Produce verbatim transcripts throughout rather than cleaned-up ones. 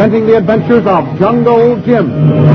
presenting the adventures of Jungle Jim.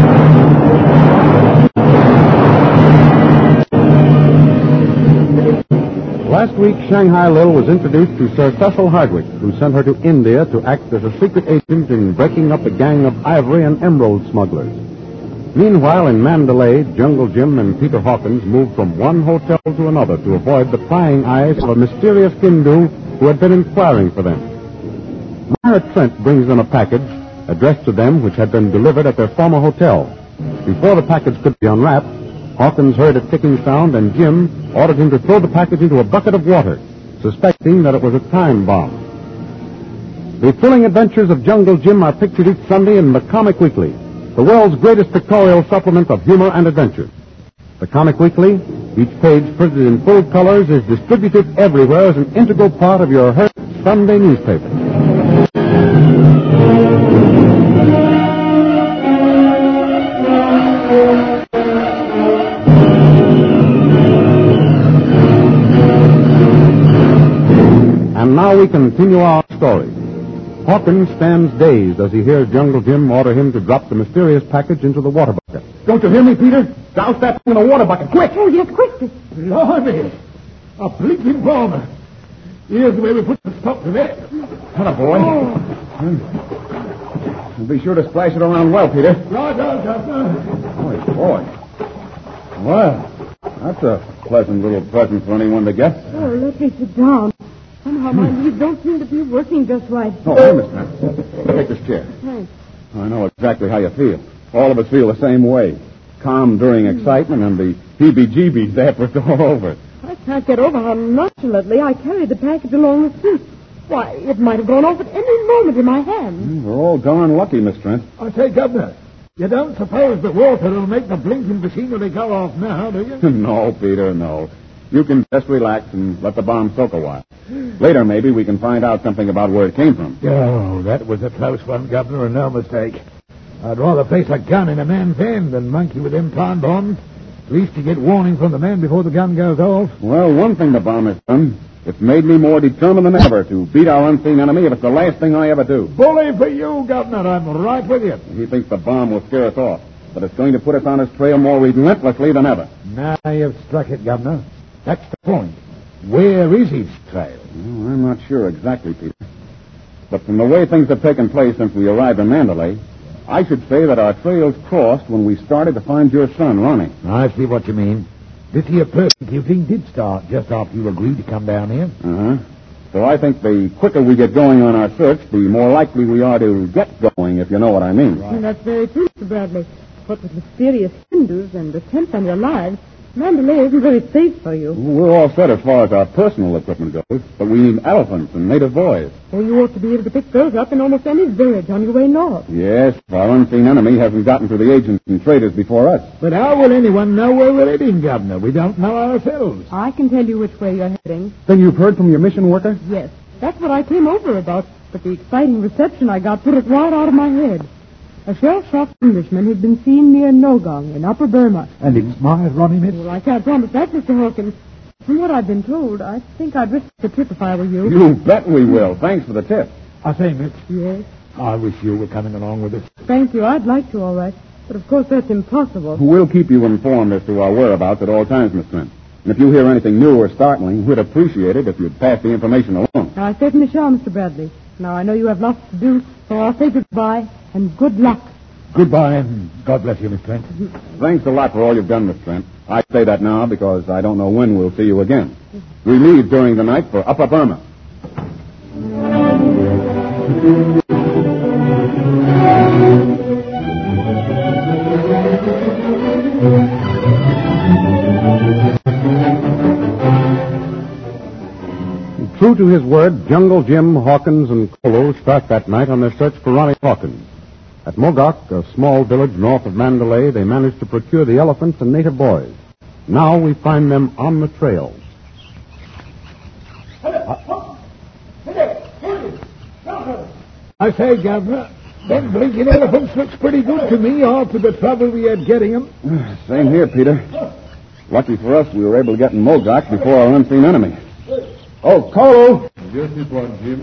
Last week, Shanghai Lil was introduced to Sir Cecil Hardwick, who sent her to India to act as a secret agent in breaking up a gang of ivory and emerald smugglers. Meanwhile, in Mandalay, Jungle Jim and Peter Hawkins moved from one hotel to another to avoid the prying eyes of a mysterious Hindu who had been inquiring for them. Myra Trent brings them a package addressed to them which had been delivered at their former hotel. Before the package could be unwrapped, Hawkins heard a ticking sound, and Jim ordered him to throw the package into a bucket of water, suspecting that it was a time bomb. The thrilling adventures of Jungle Jim are pictured each Sunday in the Comic Weekly, the world's greatest pictorial supplement of humor and adventure. The Comic Weekly, each page printed in full colors, is distributed everywhere as an integral part of your Hearst Sunday newspaper. And now we continue our story. Hawkins stands dazed as he hears Jungle Jim order him to drop the mysterious package into the water bucket. Don't you hear me, Peter? Douse that thing in the water bucket, quick! Oh, yes, quick. Blimey! A blinking bomber. Here's the way we put the stop to that. Hello, boy. Oh. Be sure to splash it around well, Peter. Right on, Governor. Boy, boy. Well, that's a pleasant little present for anyone to get. Oh, let me sit down. Somehow my knees don't seem to be working just right. Oh, hey, Miss Trent. Take this chair. Thanks. I know exactly how you feel. All of us feel the same way. Calm during excitement and the heebie-jeebies after it's all over. I can't get over how nonchalantly I carried the package along the street. Why, it might have gone off at any moment in my hand. We're all darn lucky, Miss Trent. I say, Governor, you don't suppose the water will make the blinking machinery go off now, do you? No, Peter, no. You can just relax and let the bomb soak a while. Later, maybe, we can find out something about where it came from. Oh, that was a close one, Governor, and no mistake. I'd rather face a gun in a man's hand than monkey with them time bombs. At least you get warning from the man before the gun goes off. Well, one thing the bomb has done, it's made me more determined than ever to beat our unseen enemy if it's the last thing I ever do. Bully for you, Governor. I'm right with you. He thinks the bomb will scare us off, but it's going to put us on his trail more relentlessly than ever. Now you've struck it, Governor. That's the point. Where is his trail? Well, I'm not sure exactly, Peter. But from the way things have taken place since we arrived in Mandalay, I should say that our trails crossed when we started to find your son, Ronnie. I see what you mean. This here persecuting did start just after you agreed to come down here. Uh-huh. So I think the quicker we get going on our search, the more likely we are to get going, if you know what I mean. Right. That's very true, Mister Bradley. What with mysterious Hindus and attempts on your lives, Mandalay isn't very safe for you. We're all set as far as our personal equipment goes, but we need elephants and native boys. Oh, you ought to be able to pick those up in almost any village on your way north. Yes, our unseen enemy hasn't gotten to the agents and traders before us. But how will anyone know where we're heading, Governor? We don't know ourselves. I can tell you which way you're heading. Then you've heard from your mission worker? Yes, that's what I came over about, but the exciting reception I got put it right out of my head. A shell-shocked Englishman had been seen near Nogong in Upper Burma. And it's my Ronnie, miss? Well, I can't promise that, Mister Hawkins. From what I've been told, I think I'd risk the trip if I were you. You bet we will. Thanks for the tip. I say, miss. Yes? I wish you were coming along with us. Thank you. I'd like to, all right. But, of course, that's impossible. We'll keep you informed as to our whereabouts at all times, Miss Trent. And if you hear anything new or startling, we'd appreciate it if you'd pass the information along. I certainly shall, Mister Bradley. Now, I know you have lots to do, so I'll say goodbye and good luck. Goodbye, and God bless you, Miss Trent. Thanks a lot for all you've done, Miss Trent. I say that now because I don't know when we'll see you again. We leave during the night for Upper Burma. True to his word, Jungle Jim, Hawkins, and Kolo start that night on their search for Ronnie Hawkins. At Mogok, a small village north of Mandalay, they managed to procure the elephants and native boys. Now we find them on the trail. I say, Governor, them blinking elephants looks pretty good to me after the trouble we had getting them. Same here, Peter. Lucky for us, we were able to get in Mogok before our unseen enemy. Oh, Kolo! Just this one, Jim.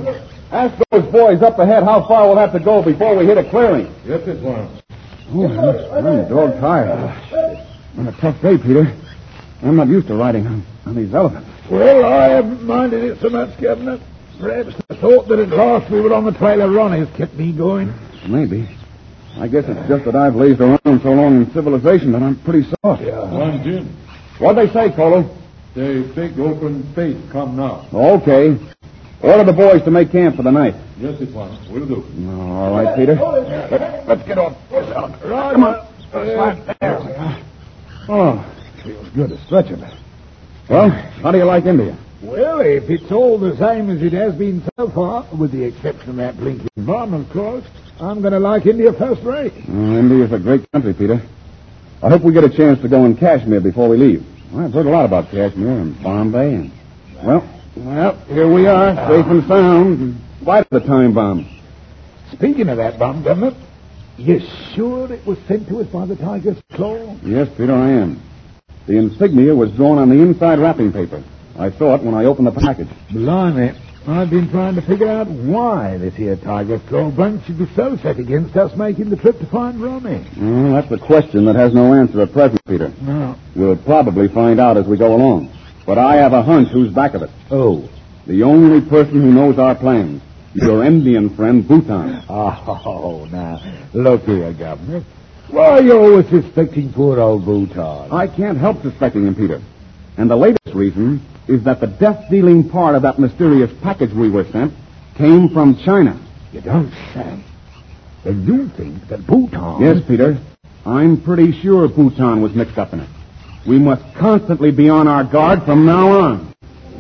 Ask those boys up ahead how far we'll have to go before we hit a clearing. Yes, it was. Oh, I'm, I'm dog tired. Been a tough day, Peter. I'm not used to riding on, on these elephants. Well, I haven't minded it so much, Governor. Perhaps the thought that at last we were on the trail of Ronnie's kept me going. Maybe. I guess it's just that I've lazed around so long in civilization that I'm pretty soft. Yeah. One, Jim. What'd they say, Colo? The big open space come now. Okay. Order the boys to make camp for the night. Yes, it was. Will do. All right, Peter. Let, let's get on. Right. Come on. Uh, There we are. Oh, feels good to stretch it. Well, how do you like India? Well, if it's all the same as it has been so far, with the exception of that blinking bomb, of course, I'm going to like India first rate. Oh, India's a great country, Peter. I hope we get a chance to go in Kashmir before we leave. I've heard a lot about Kashmir and Bombay and... Well, well, here we are, safe and sound, in spite of the time bomb. Speaking of that bomb, Governor, you sure it was sent to us by the Tiger's Claw? Yes, Peter, I am. The insignia was drawn on the inside wrapping paper. I saw it when I opened the package. Blimey, I've been trying to figure out why this here Tiger's Claw bunch should be so set against us making the trip to find Ronnie. Well, that's the question that has no answer at present, Peter. No. We'll probably find out as we go along. But I have a hunch who's back of it. Oh. The only person who knows our plans. Your Indian friend, Bhutan. Oh, now, look here, Governor. Why are you always suspecting poor old Bhutan? I can't help suspecting him, Peter. And the latest reason is that the death-dealing part of that mysterious package we were sent came from China. You don't say. Then you think that Bhutan... Yes, Peter. I'm pretty sure Bhutan was mixed up in it. We must constantly be on our guard from now on.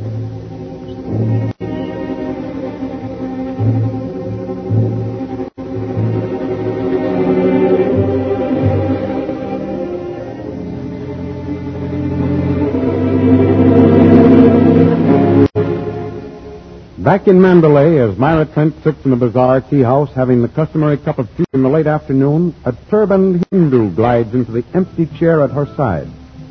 Back in Mandalay, as Myra Trent sits in the bazaar tea house having the customary cup of tea in the late afternoon, a turbaned Hindu glides into the empty chair at her side.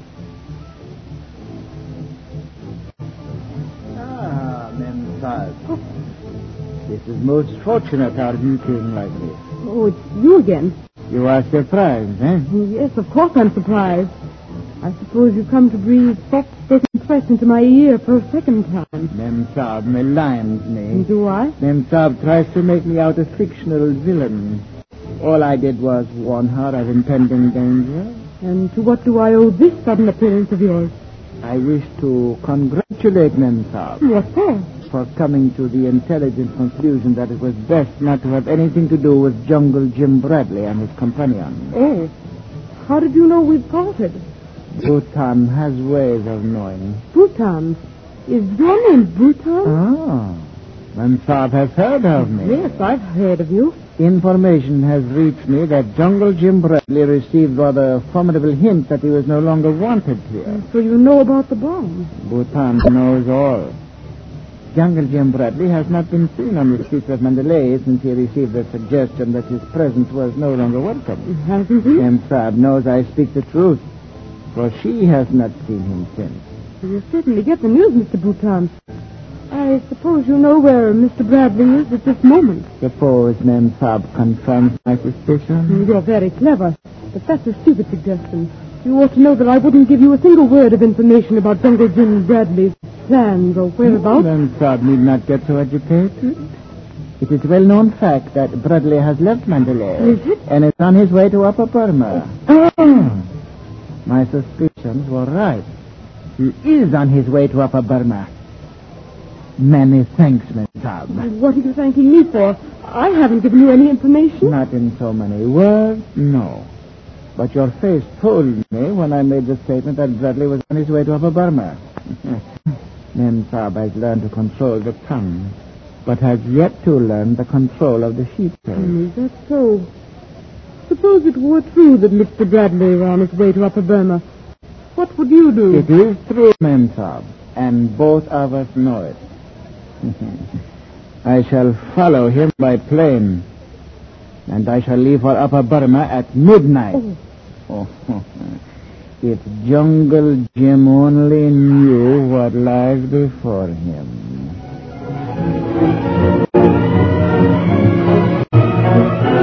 Ah, Memphis. This is most fortunate our meeting like this. Oh, it's you again. You are surprised, eh? Yes, of course I'm surprised. I suppose you've come to breathe soft-spoken threats into my ear for a second time. Memsab maligns me. Do I? Memsab tries to make me out a fictional villain. All I did was warn her of impending danger. And to what do I owe this sudden appearance of yours? I wish to congratulate Memsab What for? for coming to the intelligent conclusion that it was best not to have anything to do with Jungle Jim Bradley and his companion. Oh, how did you know we'd parted? Bhutan has ways of knowing. Bhutan. Is your name Bhutan? Ah, Memsab has heard of me. Yes, I've heard of you. Information has reached me that Jungle Jim Bradley received rather formidable hints that he was no longer wanted here. So you know about the bomb. Bhutan knows all. Jungle Jim Bradley has not been seen on the streets of Mandalay since he received the suggestion that his presence was no longer welcome. Hasn't he? Memsab knows I speak the truth, for she has not seen him since. You certainly get the news, Mister Bhutan. I suppose you know where Mister Bradley is at this moment. Suppose Memsab confirms my suspicion? You're very clever, but that's a stupid suggestion. You ought to know that I wouldn't give you a single word of information about Jungle Jim Bradley's plans or whereabouts. Memsab need not get so agitated. It is a well-known fact that Bradley has left Mandalay. Is it? And is on his way to Upper Burma. Oh. My suspicions were right. He is on his way to Upper Burma. Many thanks, Memsab. What are you thanking me for? I haven't given you any information. Not in so many words, no. But your face told me when I made the statement that Bradley was on his way to Upper Burma. Memsab has learned to control the tongue, but has yet to learn the control of the sheep tail. Mm, is that so? Suppose it were true that Mister Bradley were on his way to Upper Burma. What would you do? It is true, Memsab, and both of us know it. I shall follow him by plane, and I shall leave for Upper Burma at midnight. Oh. Oh, if Jungle Jim only knew what lies before him.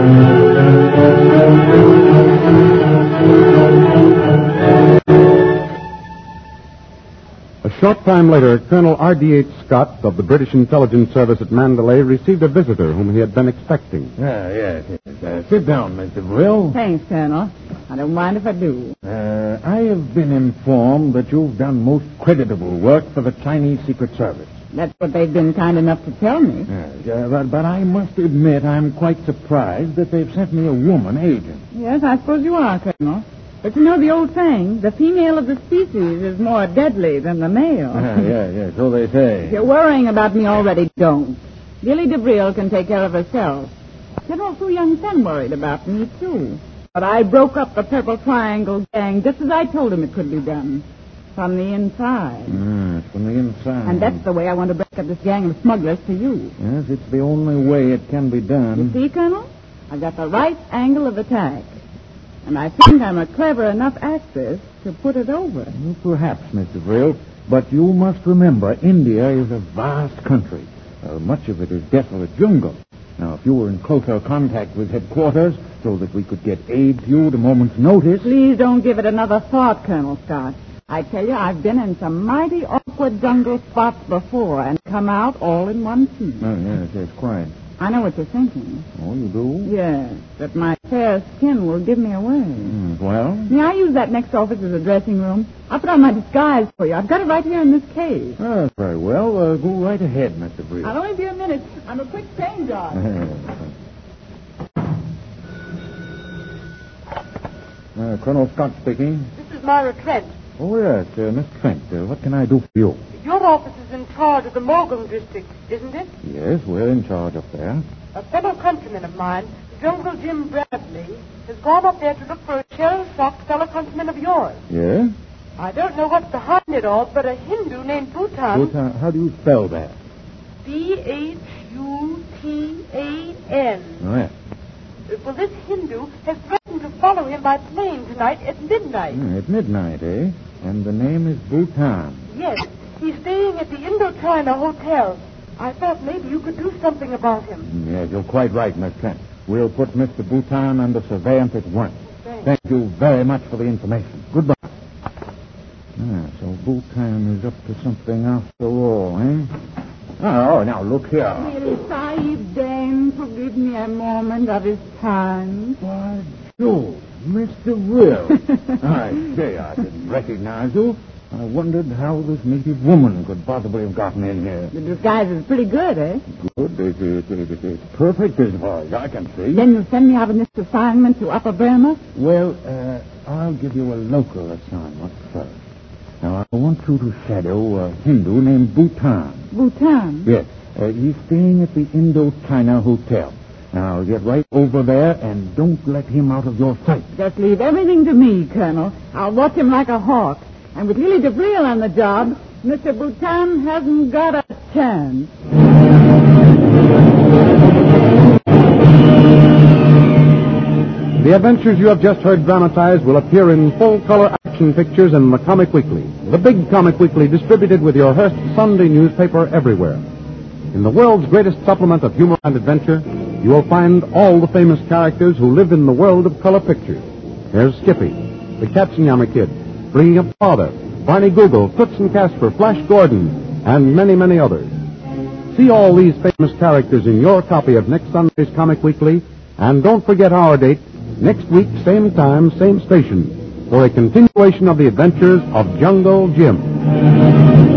A short time later, Colonel R D H. Scott of the British Intelligence Service at Mandalay received a visitor whom he had been expecting. Ah, yes, yes. Uh, sit down, Mister Brill. Thanks, Colonel. I don't mind if I do. Uh, I have been informed that you've done most creditable work for the Chinese Secret Service. That's what they've been kind enough to tell me. Yes, uh, but, but I must admit I'm quite surprised that they've sent me a woman agent. Yes, I suppose you are, Colonel. But you know the old saying, the female of the species is more deadly than the male. Ah, yeah, yeah, so they say. If you're worrying about me already, don't. Lily DeVril can take care of herself. General Fu Young Sen worried about me, too. But I broke up the Purple Triangle gang just as I told him it could be done. From the inside. Ah, from the inside. And that's the way I want to break up this gang of smugglers for you. Yes, it's the only way it can be done. You see, Colonel? I've got the right angle of attack. And I think I'm a clever enough actress to put it over. Well, perhaps, Mister Brill, but you must remember India is a vast country. Uh, much of it is desolate jungle. Now, if you were in closer contact with headquarters so that we could get aid to you at a moment's notice... Please don't give it another thought, Colonel Scott. I tell you, I've been in some mighty awkward jungle spots before and come out all in one piece. Oh, yes, yes, quite. I know what you're thinking. Oh, you do? Yes, that my fair skin will give me away. Mm, well? May I use that next office as a dressing room? I'll put on my disguise for you. I've got it right here in this case. Oh, very well. Uh, go right ahead, Mister Brill. I'll only be a minute. I'm a quick train job. uh, Colonel Scott speaking. This is Myra Trent. Oh, yes, uh, Miss Trent. Uh, what can I do for you? Your office is in charge of the Morgan district, isn't it? Yes, we're in charge up there. A fellow countryman of mine, Jungle Jim Bradley, has gone up there to look for a shell-shocked fellow countryman of yours. Yeah? I don't know what's behind it all, but a Hindu named Bhutan... Bhutan, how do you spell that? B H U T A N. Oh, yes. Well, this Hindu has threatened to follow him by plane tonight at midnight. Mm, at midnight, eh? And the name is Bhutan. Yes. He's staying at the Indochina Hotel. I thought maybe you could do something about him. Yes, you're quite right, Miss Trent. We'll put Mister Bhutan under surveillance at once. Thanks. Thank you very much for the information. Goodbye. Ah, so Bhutan is up to something after all, eh? Oh, now look here. Will Sahib deign to give me a moment of his time? Why, Joe, Mister Will. I say I didn't recognize you. I wondered how this native woman could possibly have gotten in here. The disguise is pretty good, eh? Good. It, it, it, it, it's perfect as far as I can see. Then you'll send me out on this assignment to Upper Burma? Well, uh, I'll give you a local assignment first. Now, I want you to shadow a Hindu named Bhutan. Bhutan? Yes. Uh, he's staying at the Indochina Hotel. Now, get right over there and don't let him out of your sight. Just leave everything to me, Colonel. I'll watch him like a hawk. And with Lily DeVril on the job, Mister Bhutan hasn't got a chance. The adventures you have just heard dramatized will appear in full-color action pictures in the Comic Weekly, the big Comic Weekly distributed with your Hearst Sunday newspaper everywhere. In the world's greatest supplement of humor and adventure, you will find all the famous characters who live in the world of color pictures. There's Skippy, the Katzenjammer Kid, Bringing Up Father, Barney Google, Toots and Casper, Flash Gordon, and many, many others. See all these famous characters in your copy of next Sunday's Comic Weekly, and don't forget our date, next week, same time, same station, for a continuation of the adventures of Jungle Jim.